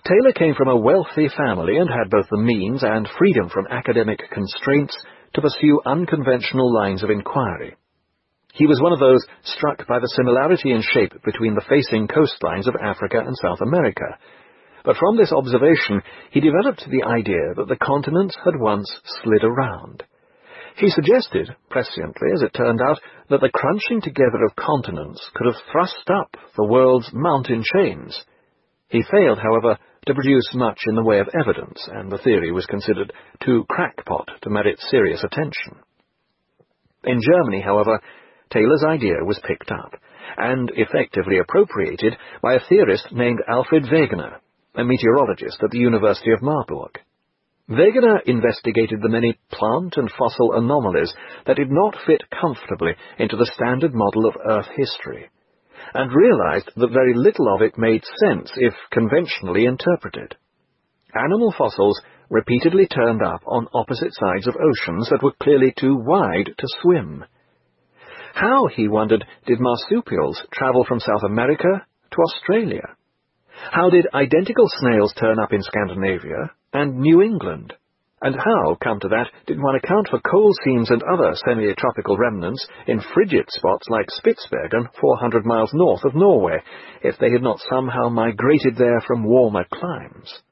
Taylor came from a wealthy family and had both the means and freedom from academic constraints to pursue unconventional lines of inquiry. He was one of those struck by the similarity in shape between the facing coastlines of Africa and South America. But from this observation, he developed the idea that the continents had once slid around. He suggested, presciently as it turned out, that the crunching together of continents could have thrust up the world's mountain chains. He failed, however, to produce much in the way of evidence, and the theory was considered too crackpot to merit serious attention. In Germany, however, Taylor's idea was picked up, and effectively appropriated by a theorist named Alfred Wegener, a meteorologist at the University of Marburg. Wegener investigated the many plant and fossil anomalies that did not fit comfortably into the standard model of Earth history, and realized that very little of it made sense if conventionally interpreted. Animal fossils repeatedly turned up on opposite sides of oceans that were clearly too wide to swim. How, he wondered, did marsupials travel from South America to Australia? How did identical snails turn up in Scandinavia and New England? And how, come to that, did one account for coal seams and other semi-tropical remnants in frigid spots like Spitsbergen, 400 miles north of Norway, if they had not somehow migrated there from warmer climes?